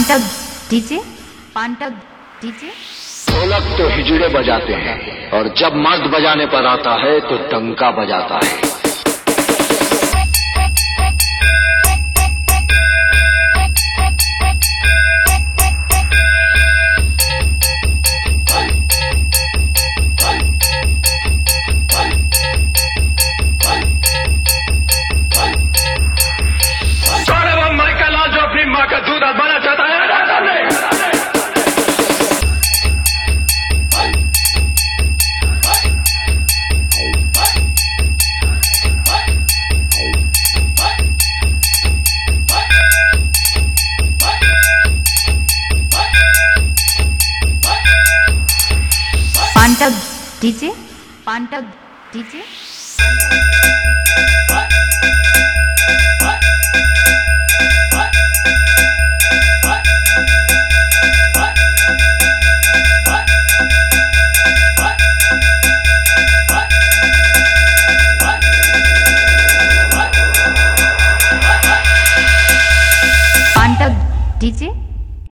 पांटक DJ, पांटक DJ. ढोलक तो हिजड़े बजाते हैं और जब मर्द बजाने पर आता है तो डंका बजाता है। माँ का दूध आजमाना चाहता है। पांटक डीजे, पांटक डीजे। पांटक डीजे।